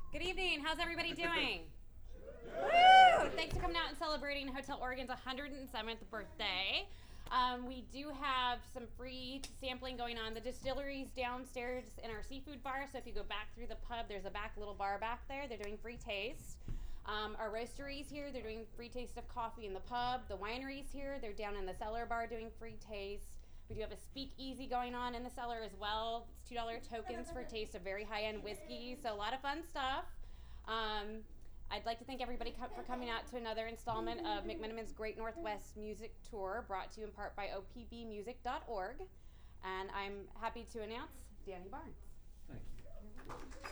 Good evening. How's everybody doing? Woo! Thanks for coming out and celebrating Hotel Oregon's 107th birthday. We do have some free sampling going on. The distillery's downstairs in our seafood bar, so if you go back through the pub, there's a back little bar back there. They're doing free taste. Our roastery's here. They're doing free taste of coffee in the pub. The winery's here. They're down in the cellar bar doing free taste. We do have a speakeasy going on in the cellar as well. It's $2 tokens for a taste of very high-end whiskey, so a lot of fun stuff. I'd like to thank everybody for coming out to another installment of McMenamins Great Northwest Music Tour, brought to you in part by opbmusic.org. And I'm happy to announce Danny Barnes. Thank you.